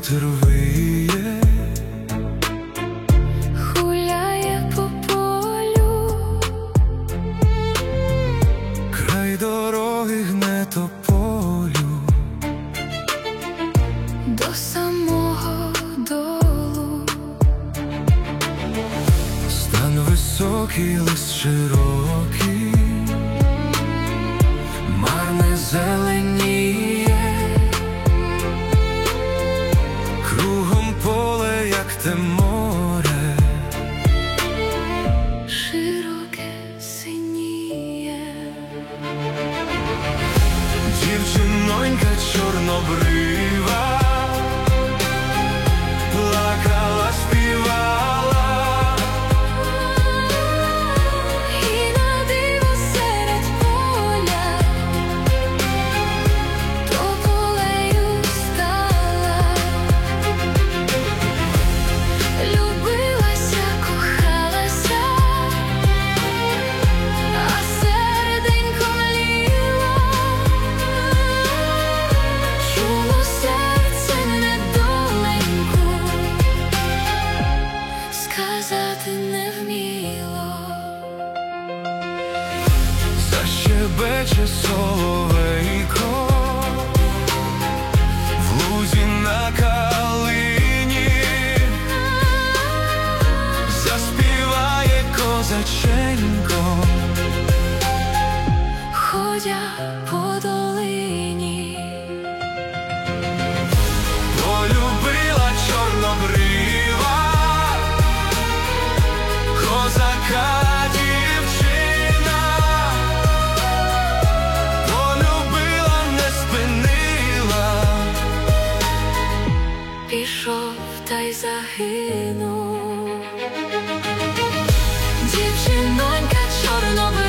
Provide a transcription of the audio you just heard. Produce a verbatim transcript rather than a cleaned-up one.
вітер виє, гуляє по полю, край дороги гне тополю до самого долу. Стан високий, лист широкий, марне зеленіє, кругом поле, як те море, широке синіє. дівчинонька чорнобрива плакала, співала, І на диво серед поля тополею стала. Любилася, кохалася, а серденько мліло. Чуло серце недоленьку, сказати не вміло. защебече соловейко в лузі на калині, заспіває козаченько, Ходя по долині. полюбила чорнобрива козака дівчина, полюбила, не спинила, Пішов та й загинув. Дівчинонька чорнобрива